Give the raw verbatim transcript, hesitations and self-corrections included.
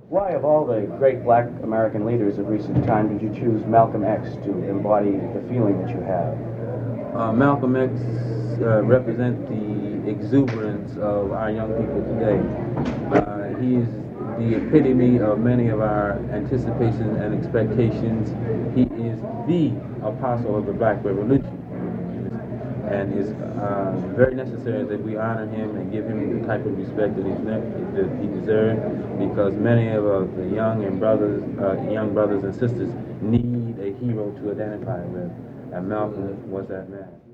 Why, of all the great black American leaders of recent time, did you choose Malcolm X to embody the feeling that you have? Uh, Malcolm X uh, represents the exuberance of our young people today. Uh, he is the epitome of many of our anticipations and expectations. He is the apostle of the black revolution. And it's uh, very necessary that we honor him and give him the type of respect that, he's that he deserves, because many of uh, the young and brothers, uh, young brothers and sisters need a hero to identify with, and Malcolm was that man.